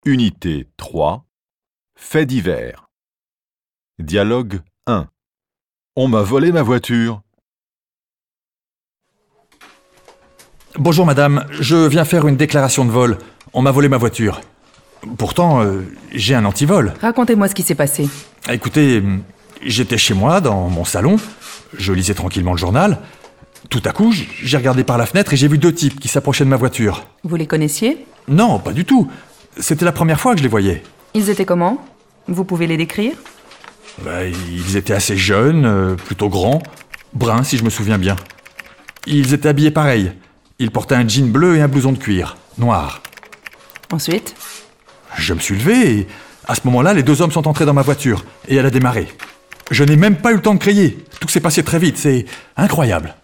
Unité 3. Faits divers. Dialogue 1. On m'a volé ma voiture. Bonjour madame, je viens faire une déclaration de vol. On m'a volé ma voiture. Pourtant, j'ai un antivol. Racontez-moi ce qui s'est passé. Écoutez, j'étais chez moi, dans mon salon. Je lisais tranquillement le journal. Tout à coup, j'ai regardé par la fenêtre et j'ai vu deux types qui s'approchaient de ma voiture. Vous les connaissiez? Non, pas du tout. C'était la première fois que je les voyais. Ils étaient comment? Vous pouvez les décrire? Ils étaient assez jeunes, plutôt grands, bruns si je me souviens bien. Ils étaient habillés pareil. Ils portaient un jean bleu et un blouson de cuir, noir. Ensuite? Je me suis levé et, à ce moment-là, les deux hommes sont entrés dans ma voiture et elle a démarré. Je n'ai même pas eu le temps de crier. Tout s'est passé très vite, c'est incroyable.